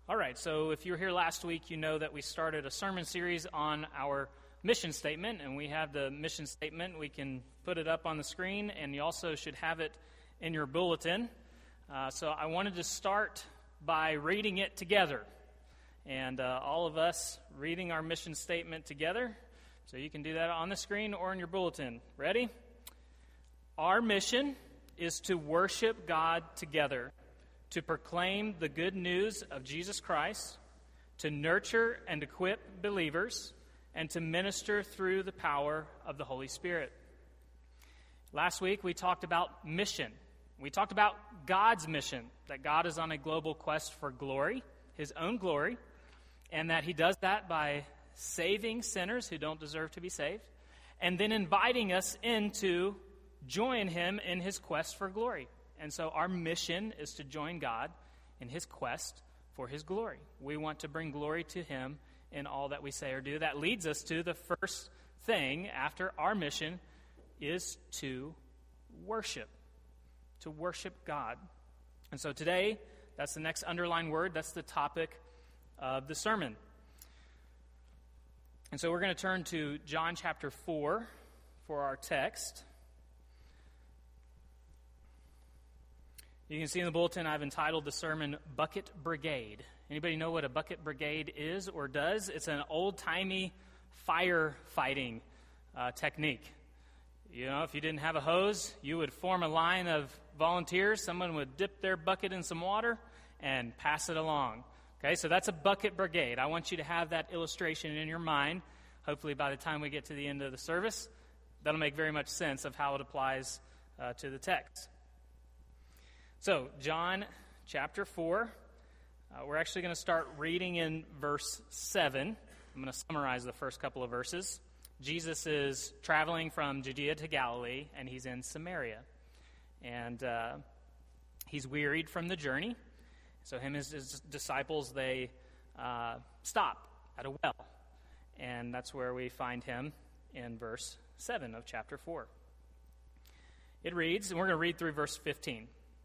All right, so if you were here last week, you know that we started a sermon series on our mission statement, and we have the mission statement. We can put it up on the screen, and you also should have it in your bulletin. So I wanted to start by reading it together, and all of us reading our mission statement together. So you can do that on the screen or in your bulletin. Ready? Our mission is to worship God together, to proclaim the good news of Jesus Christ, to nurture and equip believers, and to minister through the power of the Holy Spirit. Last week, we talked about mission. We talked about God's mission, that God is on a global quest for glory, his own glory, and that he does that by saving sinners who don't deserve to be saved, and then inviting us in to join him in his quest for glory. And so our mission is to join God in his quest for his glory. We want to bring glory to him in all that we say or do. That leads us to the first thing after our mission is to worship God. And so today, that's the next underlined word. That's the topic of the sermon. And so we're going to turn to John chapter 4 for our text. You can see in the bulletin I've entitled the sermon Bucket Brigade. Anybody know what a bucket brigade is or does? It's an old-timey firefighting technique. You know, if you didn't have a hose, you would form a line of volunteers. Someone would dip their bucket in some water and pass it along. Okay, so that's a bucket brigade. I want you to have that illustration in your mind. Hopefully by the time we get to the end of the service, that'll make very much sense of how it applies to the text. So, John chapter 4, we're actually going to start reading in verse 7. I'm going to summarize the first couple of verses. Jesus is traveling from Judea to Galilee, and he's in Samaria. And he's wearied from the journey. So him and his disciples, they stop at a well. And that's where we find him in verse 7 of chapter 4. It reads, and we're going to read through verse 15.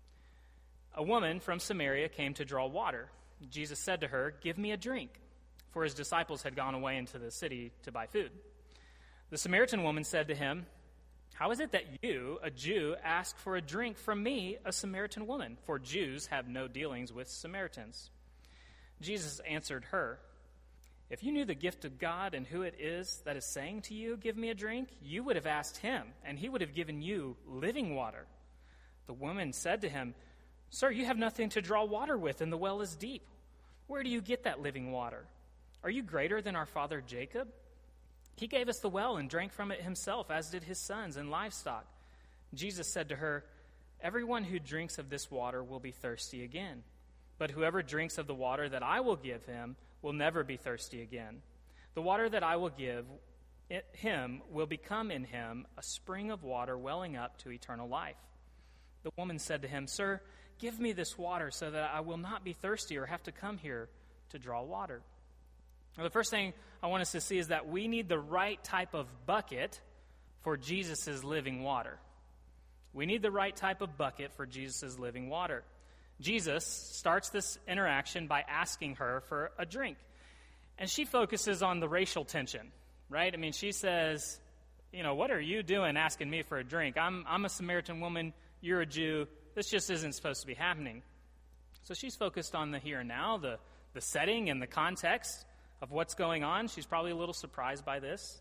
A woman from Samaria came to draw water. Jesus said to her, "Give me a drink," for his disciples had gone away into the city to buy food. The Samaritan woman said to him, "How is it that you, a Jew, ask for a drink from me, a Samaritan woman? For Jews have no dealings with Samaritans." Jesus answered her, "If you knew the gift of God and who it is that is saying to you, 'Give me a drink,' you would have asked him, and he would have given you living water." The woman said to him, "Sir, you have nothing to draw water with, and the well is deep. Where do you get that living water? Are you greater than our father Jacob? He gave us the well and drank from it himself, as did his sons and livestock." Jesus said to her, "Everyone who drinks of this water will be thirsty again. But whoever drinks of the water that I will give him will never be thirsty again. The water that I will give him will become in him a spring of water welling up to eternal life." The woman said to him, "Sir, give me this water so that I will not be thirsty or have to come here to draw water." Now, the first thing I want us to see is that we need the right type of bucket for Jesus' living water. We need the right type of bucket for Jesus' living water. Jesus starts this interaction by asking her for a drink. And she focuses on the racial tension, right? I mean, she says, "What are you doing asking me for a drink? I'm a Samaritan woman, you're a Jew. This just isn't supposed to be happening." So she's focused on the here and now, the setting and the context of what's going on. She's probably a little surprised by this.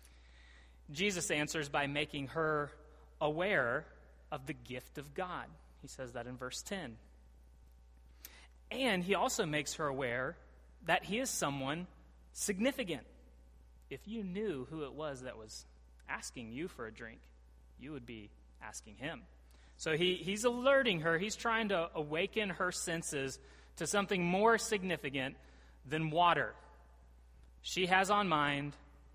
Jesus answers by making her aware of the gift of God. He says that in verse 10. And he also makes her aware that he is someone significant. If you knew who it was that was asking you for a drink, you would be asking him. So he's alerting her. He's trying to awaken her senses to something more significant than water. She has on mind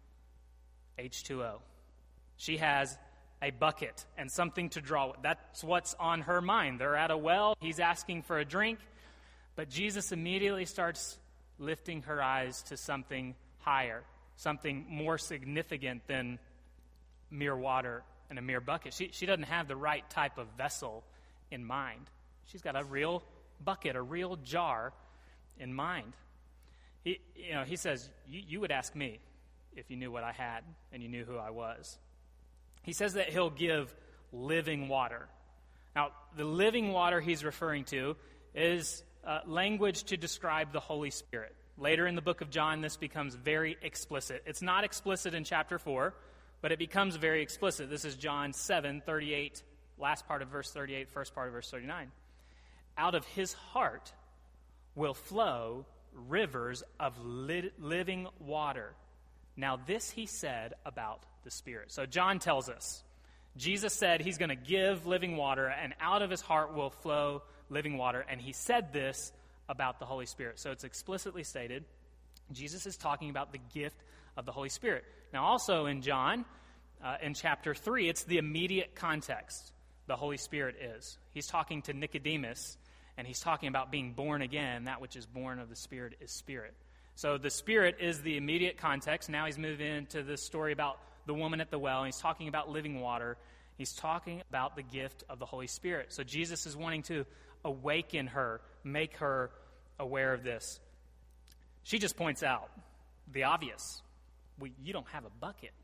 H2O. She has a bucket and something to draw. That's what's on her mind. They're at a well. He's asking for a drink. But Jesus immediately starts lifting her eyes to something higher, something more significant than mere water and a mere bucket. She doesn't have the right type of vessel in mind. She's got a real bucket, a real jar, in mind. He says, you would ask me if you knew what I had and you knew who I was. He says that he'll give living water. Now, the living water he's referring to is language to describe the Holy Spirit. Later in the book of John, this becomes very explicit. It's not explicit in chapter 4, but it becomes very explicit. This is John 7:38, last part of verse 38, first part of verse 39. Out of his heart will flow rivers of living water. Now this he said about the Spirit. So John tells us, Jesus said he's going to give living water, and out of his heart will flow living water. And he said this about the Holy Spirit. So it's explicitly stated. Jesus is talking about the gift of the Holy Spirit. Now also in John, in chapter 3, it's the immediate context the Holy Spirit is. He's talking to Nicodemus, and he's talking about being born again. That which is born of the Spirit is spirit. So the Spirit is the immediate context. Now he's moving into the story about the woman at the well, and he's talking about living water. He's talking about the gift of the Holy Spirit. So Jesus is wanting to awaken her, make her aware of this. She just points out the obvious. You don't have a bucket,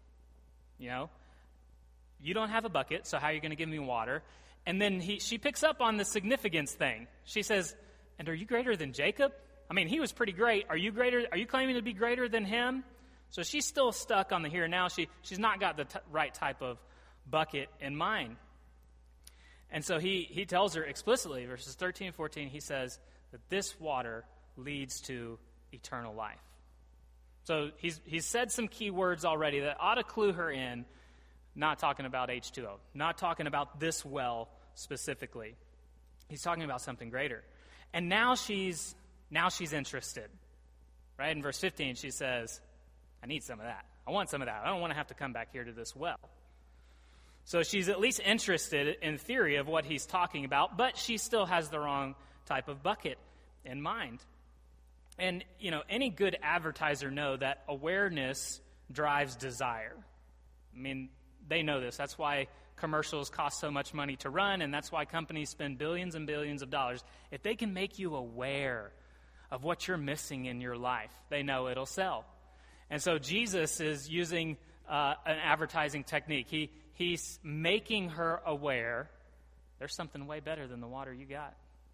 You don't have a bucket, so how are you going to give me water? And then she picks up on the significance thing. She says, and are you greater than Jacob? I mean, he was pretty great. Are you claiming to be greater than him? So she's still stuck on the here and now. She's not got the right type of bucket in mind. And so he tells her explicitly, verses 13 and 14, he says that this water leads to eternal life. So he's said some key words already that ought to clue her in, not talking about H2O, not talking about this well specifically. He's talking about something greater. And now she's interested. Right? In verse 15, she says, I need some of that. I want some of that. I don't want to have to come back here to this well. So she's at least interested in theory of what he's talking about, but she still has the wrong type of bucket in mind. And, any good advertiser know that awareness drives desire. I mean, they know this. That's why commercials cost so much money to run, and that's why companies spend billions and billions of dollars. If they can make you aware of what you're missing in your life, they know it'll sell. And so Jesus is using an advertising technique. He's making her aware there's something way better than the water you got.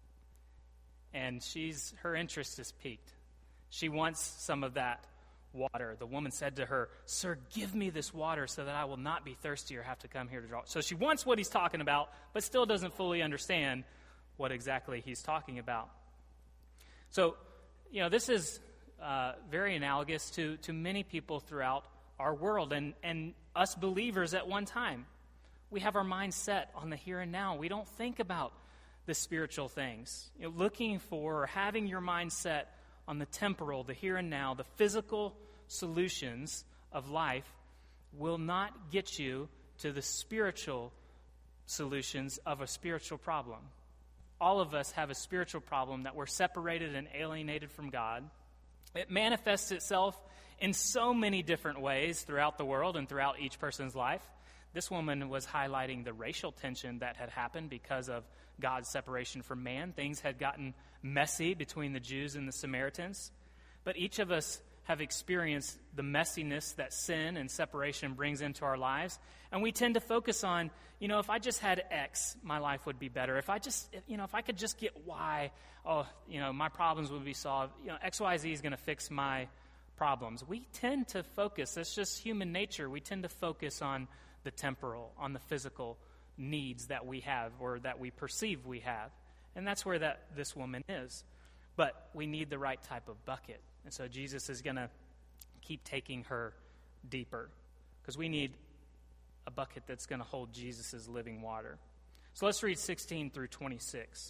And her interest is piqued. She wants some of that water. The woman said to her, Sir, give me this water so that I will not be thirsty or have to come here to draw. So she wants what he's talking about, but still doesn't fully understand what exactly he's talking about. So, this is very analogous to many people throughout our world and us believers at one time. We have our mind set on the here and now. We don't think about the spiritual things. Looking for or having your mind set on the temporal, the here and now, the physical solutions of life will not get you to the spiritual solutions of a spiritual problem. All of us have a spiritual problem that we're separated and alienated from God. It manifests itself in so many different ways throughout the world and throughout each person's life. This woman was highlighting the racial tension that had happened because of God's separation from man. Things had gotten messy between the Jews and the Samaritans. But each of us have experienced the messiness that sin and separation brings into our lives. And we tend to focus on, if I just had X, my life would be better. If I could just get Y, my problems would be solved. X, Y, Z is going to fix my problems. We tend to focus, that's just human nature. We tend to focus on the temporal, on the physical needs that we have or that we perceive we have. And that's where this woman is. But we need the right type of bucket. And so Jesus is going to keep taking her deeper because we need a bucket that's going to hold Jesus' living water. So let's read 16 through 26.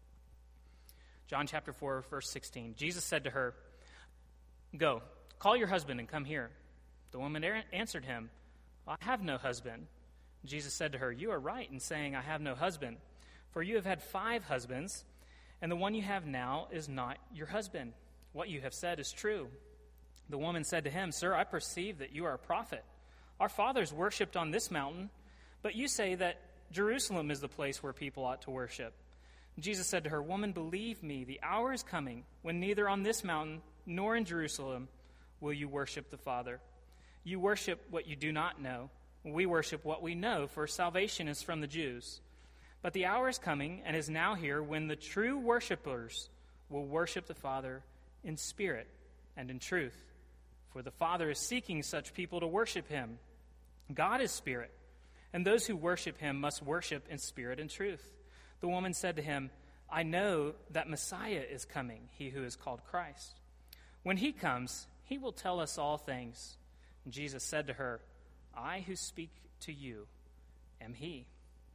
John chapter 4, verse 16. Jesus said to her, Go, call your husband and come here. The woman answered him, I have no husband. Jesus said to her, You are right in saying, I have no husband, for you have had 5 husbands, and the one you have now is not your husband. What you have said is true. The woman said to him, Sir, I perceive that you are a prophet. Our fathers worshipped on this mountain, but you say that Jerusalem is the place where people ought to worship. Jesus said to her, "Woman, believe me, the hour is coming when neither on this mountain nor in Jerusalem will you worship the Father. You worship what you do not know. We worship what we know, for salvation is from the Jews. But the hour is coming and is now here when the true worshipers will worship the Father in spirit and in truth. For the Father is seeking such people to worship him. God is spirit, and those who worship him must worship in spirit and truth." The woman said to him, "I know that Messiah is coming, he who is called Christ. When he comes, he will tell us all things." And Jesus said to her, "I who speak to you am he."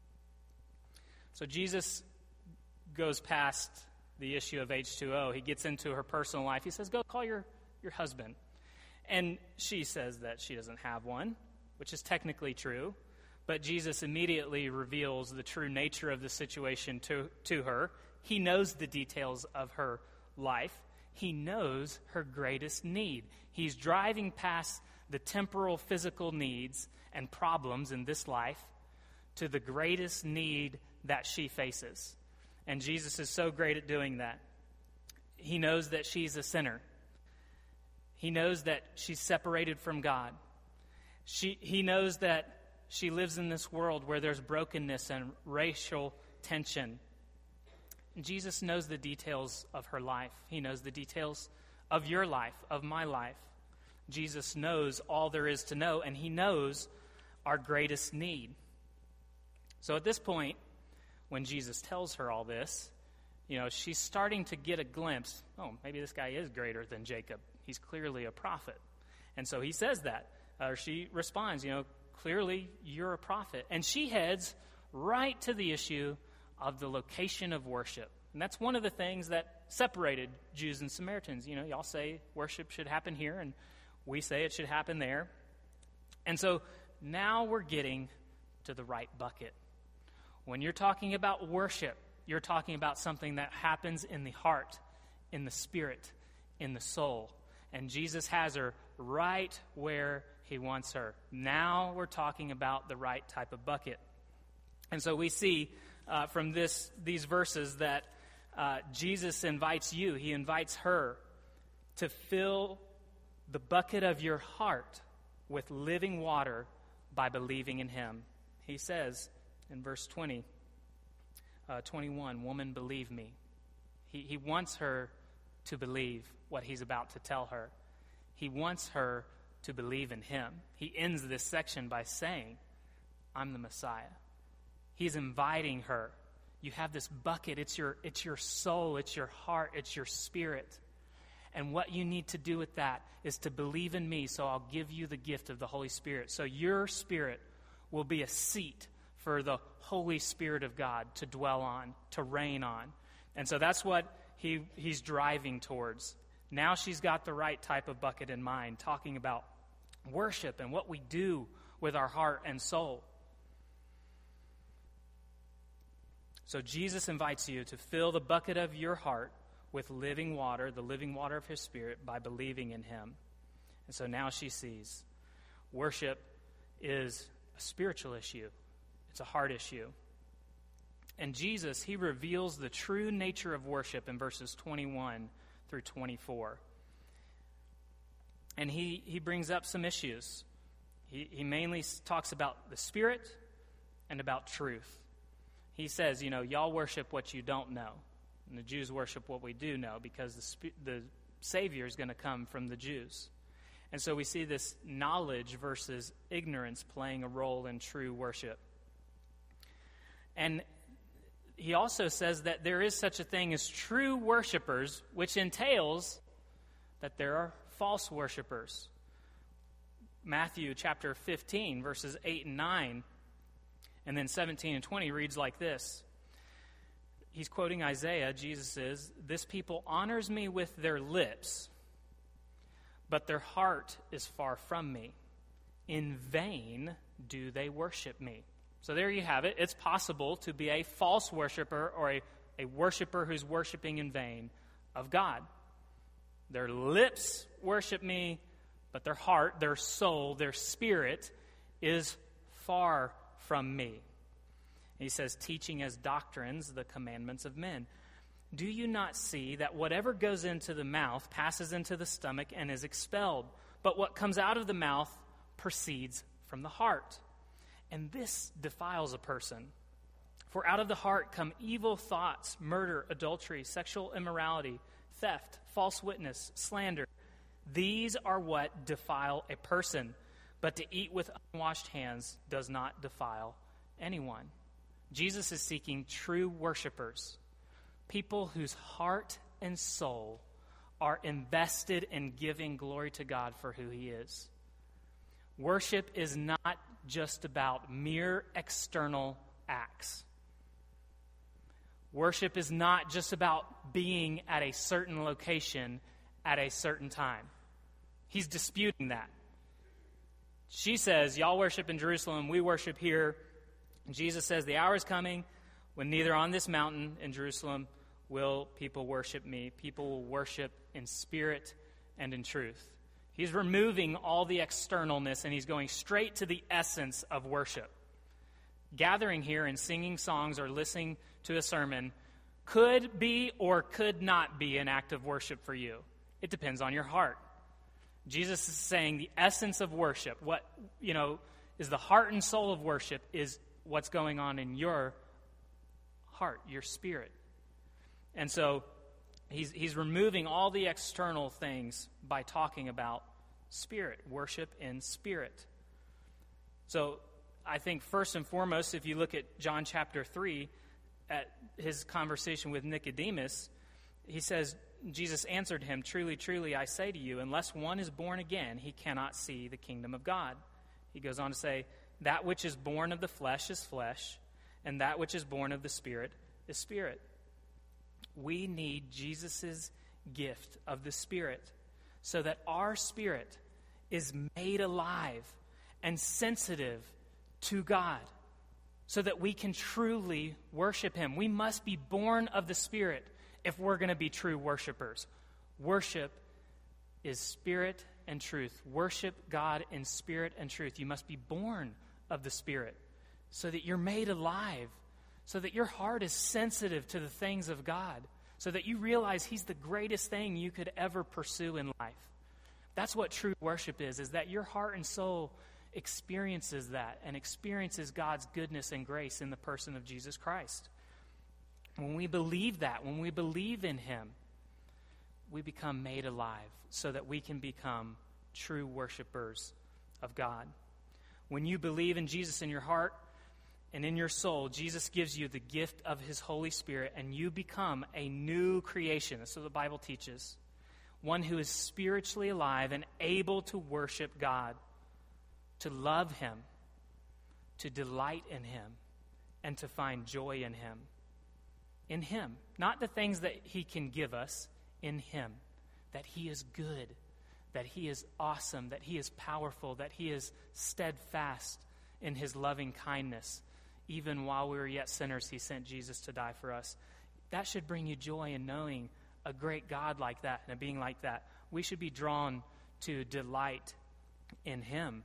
So Jesus goes past the issue of H2O. He gets into her personal life. He says, "Go call your husband." And she says that she doesn't have one, which is technically true. But Jesus immediately reveals the true nature of the situation to her. He knows the details of her life. He knows her greatest need. He's driving past the temporal physical needs and problems in this life to the greatest need that she faces. And Jesus is so great at doing that. He knows that she's a sinner. He knows that she's separated from God. He knows that she lives in this world where there's brokenness and racial tension. And Jesus knows the details of her life. He knows the details of your life, of my life. Jesus knows all there is to know, and he knows our greatest need. So at this point, when Jesus tells her all this, she's starting to get a glimpse. Oh, maybe this guy is greater than Jacob. He's clearly a prophet. And so he says that. Or she responds, clearly you're a prophet. And she heads right to the issue of the location of worship. And that's one of the things that separated Jews and Samaritans. Y'all say worship should happen here, and we say it should happen there. And so now we're getting to the right bucket. When you're talking about worship, you're talking about something that happens in the heart, in the spirit, in the soul. And Jesus has her right where he wants her. Now we're talking about the right type of bucket. And so we see from these verses that Jesus invites you, he invites her to fill the bucket of your heart with living water by believing in him. He says in verse 21, "Woman, believe me." He wants her to believe what he's about to tell her. He wants her to believe in him. He ends this section by saying, "I'm the Messiah." He's inviting her. You have this bucket. It's your soul. It's your heart. It's your spirit. And what you need to do with that is to believe in me, so I'll give you the gift of the Holy Spirit. So your spirit will be a seat for the Holy Spirit of God to dwell on, to reign on. And so that's what he's driving towards. Now she's got the right type of bucket in mind, talking about worship and what we do with our heart and soul. So Jesus invites you to fill the bucket of your heart with living water, the living water of his Spirit, by believing in him. And so now she sees worship is a spiritual issue. It's a heart issue. And Jesus, he reveals the true nature of worship in verses 21 through 24. And he brings up some issues. He mainly talks about the Spirit and about truth. He says, y'all worship what you don't know. And the Jews worship what we do know, because the Savior is going to come from the Jews. And so we see this knowledge versus ignorance playing a role in true worship. And he also says that there is such a thing as true worshipers, which entails that there are false worshipers. Matthew chapter 15, verses 8 and 9, and then 17 and 20 reads like this. He's quoting Isaiah. Jesus is, "This people honors me with their lips, but their heart is far from me. In vain do they worship me." So there you have it. It's possible to be a false worshiper, or a worshiper who's worshiping in vain of God. Their lips worship me, but their heart, their soul, their spirit is far from me. He says, teaching as doctrines the commandments of men. Do you not see that whatever goes into the mouth passes into the stomach and is expelled? But what comes out of the mouth proceeds from the heart. And this defiles a person. For out of the heart come evil thoughts, murder, adultery, sexual immorality, theft, false witness, slander. These are what defile a person. But to eat with unwashed hands does not defile anyone. Jesus is seeking true worshipers, people whose heart and soul are invested in giving glory to God for who he is. Worship is not just about mere external acts. Worship is not just about being at a certain location at a certain time. He's disputing that. She says, y'all worship in Jerusalem, we worship here. And Jesus says, the hour is coming when neither on this mountain in Jerusalem will people worship me. People will worship in spirit and in truth. He's removing all the externalness and he's going straight to the essence of worship. Gathering here and singing songs or listening to a sermon could be or could not be an act of worship for you. It depends on your heart. Jesus is saying the essence of worship, what, is the heart and soul of worship is what's going on in your heart, your spirit. And so he's removing all the external things by talking about spirit, worship in spirit. So I think first and foremost, if you look at John chapter 3, at his conversation with Nicodemus, he says, Jesus answered him, truly, truly, I say to you, unless one is born again, he cannot see the kingdom of God. He goes on to say, that which is born of the flesh is flesh, and that which is born of the Spirit is spirit. We need Jesus' gift of the Spirit so that our spirit is made alive and sensitive to God so that we can truly worship him. We must be born of the Spirit if we're going to be true worshipers. Worship is spirit and truth. Worship God in spirit and truth. You must be born of the Spirit so that you're made alive, so that your heart is sensitive to the things of God, so that you realize he's the greatest thing you could ever pursue in life. That's what true worship is that your heart and soul experiences that and experiences God's goodness and grace in the person of Jesus Christ. When we believe that, when we believe in him, we become made alive so that we can become true worshipers of God. When you believe in Jesus in your heart and in your soul, Jesus gives you the gift of his Holy Spirit and you become a new creation. That's what the Bible teaches. One who is spiritually alive and able to worship God, to love him, to delight in him, and to find joy in him. In him, not the things that he can give us, in him, that he is good, that he is awesome, that he is powerful, that he is steadfast in his loving kindness. Even while we were yet sinners, he sent Jesus to die for us. That should bring you joy in knowing a great God like that and a being like that. We should be drawn to delight in him.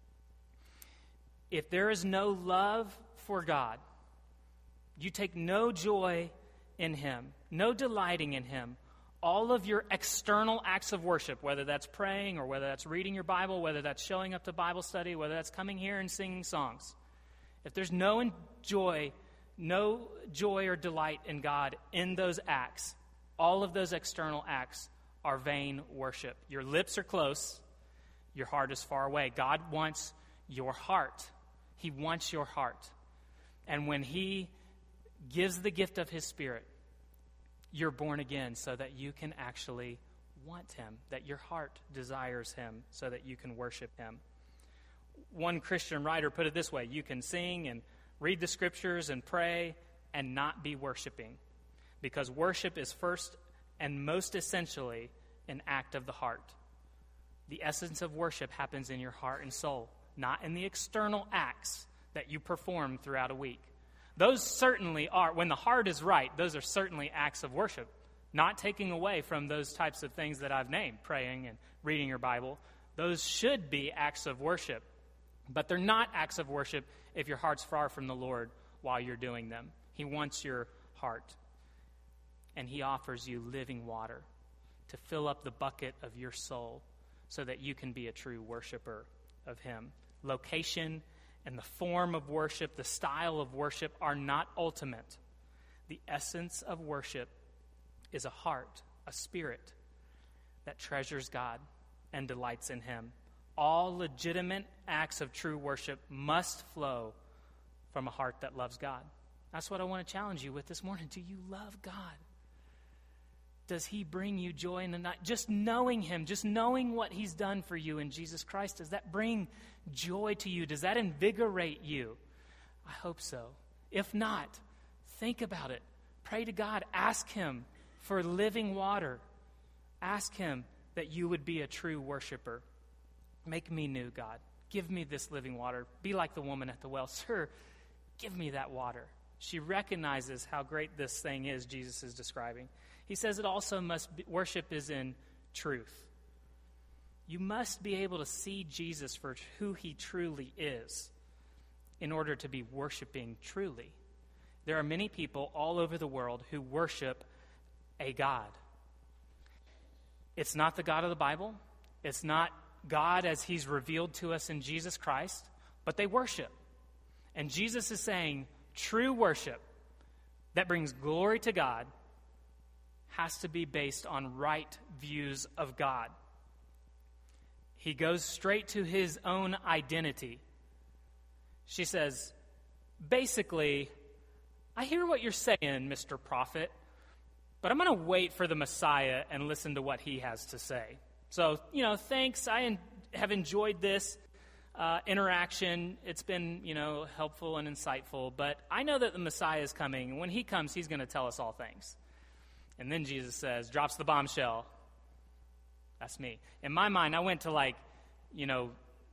If there is no love for God, you take no joy in him, no delighting in him, all of your external acts of worship, whether that's praying or whether that's reading your Bible, whether that's showing up to Bible study, whether that's coming here and singing songs, if there's no joy or delight in God in those acts, all of those external acts are vain worship. Your lips are close, your heart is far away. God wants your heart. He wants your heart. And when he gives the gift of his Spirit, you're born again so that you can actually want him, that your heart desires him so that you can worship him. One Christian writer put it this way: you can sing and read the scriptures and pray and not be worshiping, because worship is first and most essentially an act of the heart. The essence of worship happens in your heart and soul, not in the external acts that you perform throughout a week. Those certainly are, when the heart is right, those are certainly acts of worship, not taking away from those types of things that I've named, praying and reading your Bible. Those should be acts of worship, but they're not acts of worship if your heart's far from the Lord while you're doing them. He wants your heart. And he offers you living water to fill up the bucket of your soul so that you can be a true worshiper of him. Location and the form of worship, the style of worship are not ultimate. The essence of worship is a heart, a spirit that treasures God and delights in him. All legitimate acts of true worship must flow from a heart that loves God. That's what I want to challenge you with this morning. Do you love God? Does he bring you joy in the night? Just knowing him, just knowing what he's done for you in Jesus Christ, does that bring joy to you? Does that invigorate you? I hope so. If not, think about it. Pray to God. Ask him for living water. Ask him that you would be a true worshiper. Make me new, God. Give me this living water. Be like the woman at the well. Sir, give me that water. She recognizes how great this thing is Jesus is describing. He says it also worship is in truth. You must be able to see Jesus for who he truly is in order to be worshiping truly. There are many people all over the world who worship a God. It's not the God of the Bible. It's not God as he's revealed to us in Jesus Christ, but they worship. And Jesus is saying true worship that brings glory to God has to be based on right views of God. He goes straight to his own identity. She says, basically, I hear what you're saying, Mr. Prophet, but I'm going to wait for the Messiah and listen to what he has to say. So, thanks. I have enjoyed this interaction. It's been, helpful and insightful, but I know that the Messiah is coming, and when he comes, he's going to tell us all things. And then Jesus drops the bombshell. That's me. In my mind, I went to I don't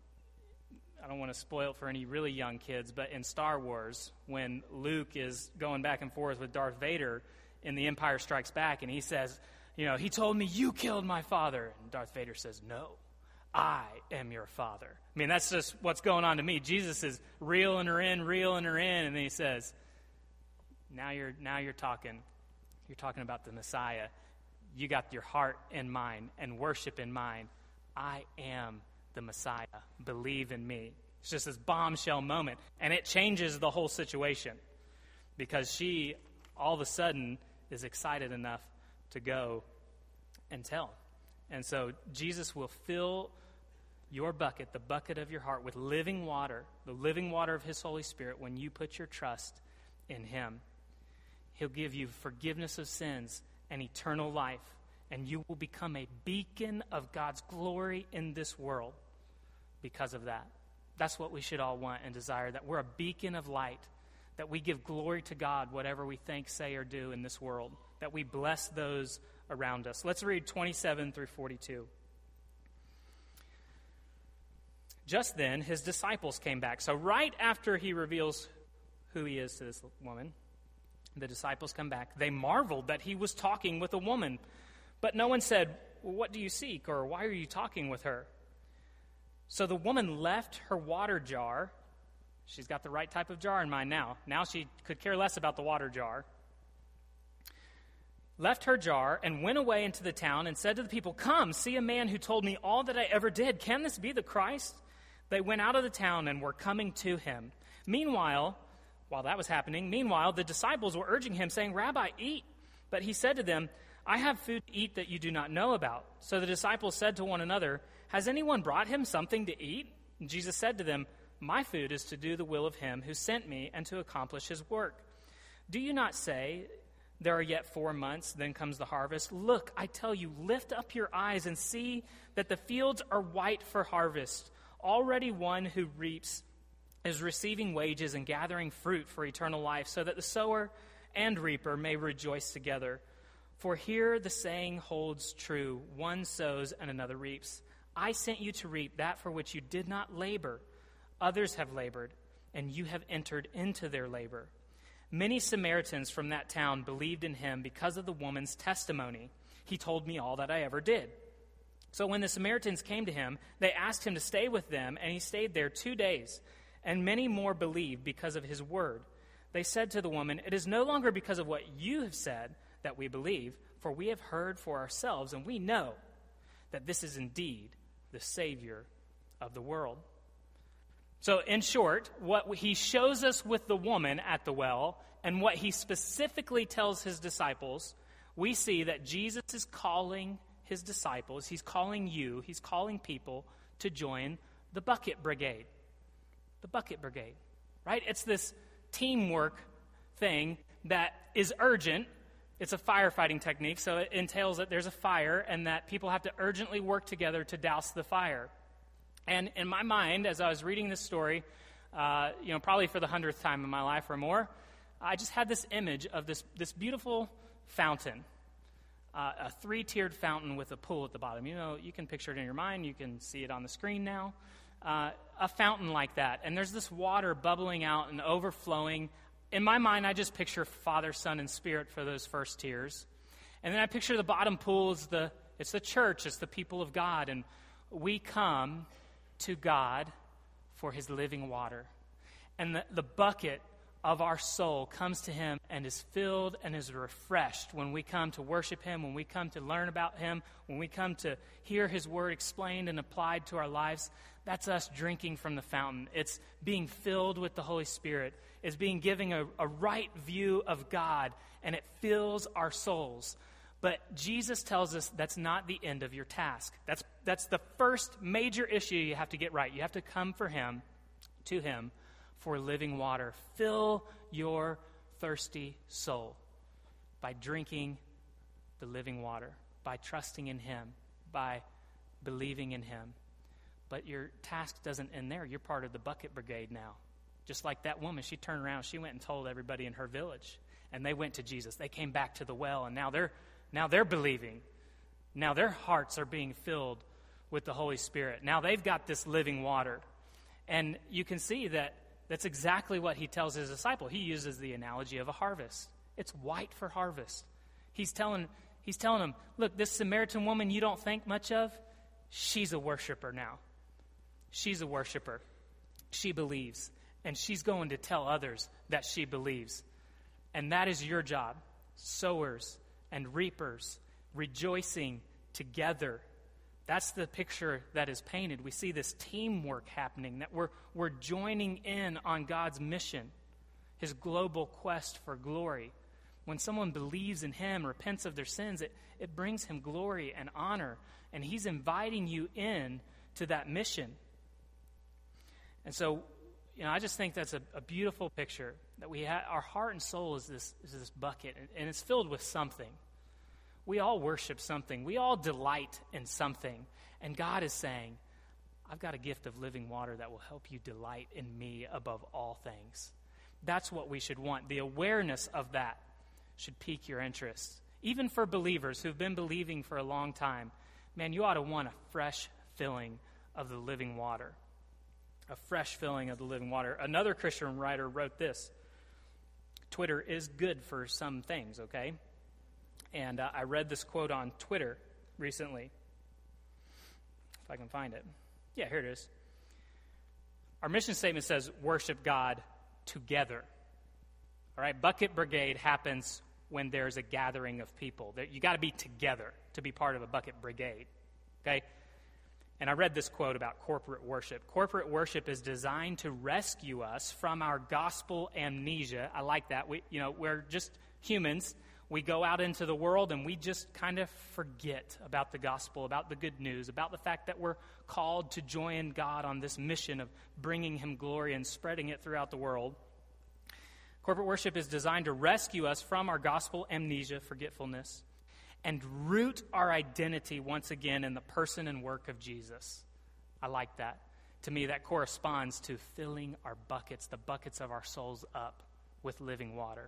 want to spoil it for any really young kids, but in Star Wars, when Luke is going back and forth with Darth Vader in The Empire Strikes Back, and he says, he told me you killed my father. And Darth Vader says, no, I am your father. I mean, that's just what's going on to me. Jesus is reeling her in, and then he says, now you're talking. You're talking about the Messiah. You got your heart in mind and worship in mind. I am the Messiah. Believe in me. It's just this bombshell moment. And it changes the whole situation because she, all of a sudden, is excited enough to go and tell. And so Jesus will fill your bucket, the bucket of your heart, with living water, the living water of his Holy Spirit when you put your trust in him. He'll give you forgiveness of sins and eternal life, and you will become a beacon of God's glory in this world because of that. That's what we should all want and desire, that we're a beacon of light, that we give glory to God, whatever we think, say, or do in this world, that we bless those around us. Let's read 27 through 42. Just then, his disciples came back. So right after he reveals who he is to this woman, the disciples come back. They marveled that he was talking with a woman. But no one said, well, what do you seek? Or why are you talking with her? So the woman left her water jar. She's got the right type of jar in mind now. Now she could care less about the water jar. Left her jar and went away into the town and said to the people, come, see a man who told me all that I ever did. Can this be the Christ? They went out of the town and were coming to him. Meanwhile, while that was happening, the disciples were urging him, saying, Rabbi, eat. But he said to them, I have food to eat that you do not know about. So the disciples said to one another, has anyone brought him something to eat? And Jesus said to them, my food is to do the will of him who sent me and to accomplish his work. Do you not say, there are yet 4 months, then comes the harvest? Look, I tell you, lift up your eyes and see that the fields are white for harvest. Already one who reaps is receiving wages and gathering fruit for eternal life, so that the sower and reaper may rejoice together. For here the saying holds true, one sows and another reaps. I sent you to reap that for which you did not labor. Others have labored, and you have entered into their labor. Many Samaritans from that town believed in him because of the woman's testimony. He told me all that I ever did. So when the Samaritans came to him, they asked him to stay with them, and he stayed there 2 days. And many more believed because of his word. they said to the woman, "It is no longer because of what you have said that we believe, for we have heard for ourselves, and we know that this is indeed the Savior of the world." So in short, what he shows us with the woman at the well and what he specifically tells his disciples, we see that Jesus is calling his disciples, he's calling you, he's calling people to join the bucket brigade. The bucket brigade, right? It's this teamwork thing that is urgent. It's a firefighting technique, so it entails that there's a fire and that people have to urgently work together to douse the fire. And in my mind, as I was reading this story, probably for the 100th time in my life or more, I just had this image of this beautiful fountain, a 3-tiered fountain with a pool at the bottom. You can picture it in your mind. You can see it on the screen now. A fountain like that. And there's this water bubbling out and overflowing. In my mind, I just picture Father, Son, and Spirit for those first tiers. And then I picture the bottom pool as it's the church, it's the people of God. And we come to God for his living water. And the bucket of our soul comes to him and is filled and is refreshed when we come to worship him, when we come to learn about him, when we come to hear his word explained and applied to our lives. That's us drinking from the fountain. It's being filled with the Holy Spirit. It's being given a right view of God, and it fills our souls. But Jesus tells us that's not the end of your task. That's the first major issue you have to get right. You have to come to him for living water. Fill your thirsty soul by drinking the living water, by trusting in him, by believing in him. But your task doesn't end there. You're part of the bucket brigade now. Just like that woman, she turned around, she went and told everybody in her village. And they went to Jesus. They came back to the well, and now they're believing. Now their hearts are being filled with the Holy Spirit. Now they've got this living water. And you can see that's exactly what he tells his disciple. He uses the analogy of a harvest. It's white for harvest. He's telling them, look, this Samaritan woman you don't think much of, she's a worshiper now. She's a worshiper. She believes. And she's going to tell others that she believes. And that is your job. Sowers and reapers, rejoicing together. That's the picture that is painted. We see this teamwork happening, that we're joining in on God's mission, his global quest for glory. When someone believes in him, repents of their sins, it brings him glory and honor. And he's inviting you in to that mission. And so, I just think that's a beautiful picture, that our heart and soul is this bucket, and it's filled with something. We all worship something. We all delight in something. And God is saying, I've got a gift of living water that will help you delight in me above all things. That's what we should want. The awareness of that should pique your interest. Even for believers who've been believing for a long time, man, you ought to want a fresh filling of the living water. A fresh filling of the living water. Another Christian writer wrote this: Twitter is good for some things, okay? And I read this quote on Twitter recently. If I can find it. Yeah, here it is. Our mission statement says, worship God together. All right, Bucket Brigade happens when there's a gathering of people. You got to be together to be part of a Bucket Brigade, okay? And I read this quote about corporate worship. Corporate worship is designed to rescue us from our gospel amnesia. I like that. We're just humans. We go out into the world and we just kind of forget about the gospel, about the good news, about the fact that we're called to join God on this mission of bringing him glory and spreading it throughout the world. Corporate worship is designed to rescue us from our gospel amnesia, forgetfulness, and root our identity once again in the person and work of Jesus. I like that. To me, that corresponds to filling our buckets, the buckets of our souls up with living water.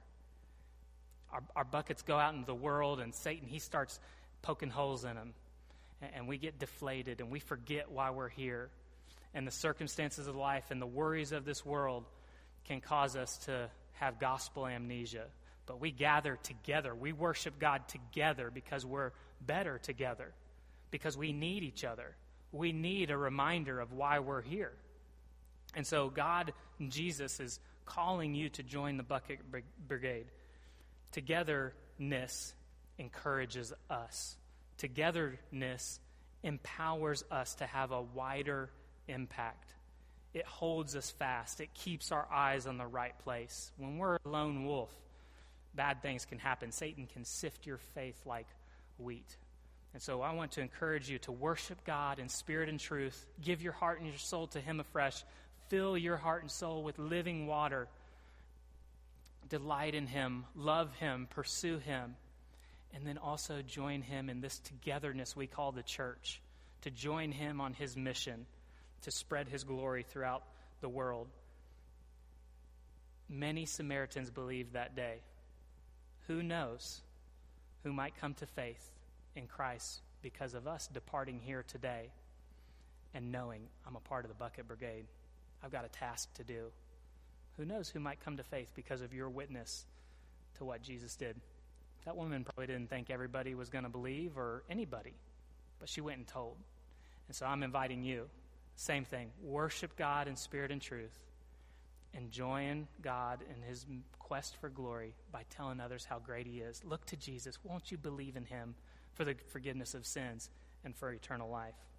Our buckets go out into the world, and Satan, he starts poking holes in them. And we get deflated, and we forget why we're here. And the circumstances of life and the worries of this world can cause us to have gospel amnesia. But we gather together. We worship God together because we're better together, because we need each other. We need a reminder of why we're here. And so God, Jesus, is calling you to join the Bucket Brigade. Togetherness encourages us. Togetherness empowers us to have a wider impact. It holds us fast. It keeps our eyes on the right place. When we're a lone wolf, bad things can happen. Satan can sift your faith like wheat. And so I want to encourage you to worship God in spirit and truth. Give your heart and your soul to him afresh. Fill your heart and soul with living water. Delight in him. Love him. Pursue him. And then also join him in this togetherness we call the church. To join him on his mission to spread his glory throughout the world. Many Samaritans believed that day. Who knows who might come to faith in Christ because of us departing here today and knowing I'm a part of the Bucket Brigade. I've got a task to do. Who knows who might come to faith because of your witness to what Jesus did. That woman probably didn't think everybody was going to believe or anybody, but she went and told. And so I'm inviting you, same thing, worship God in spirit and truth and join God in his quest for glory by telling others how great he is. Look to Jesus. Won't you believe in him for the forgiveness of sins and for eternal life?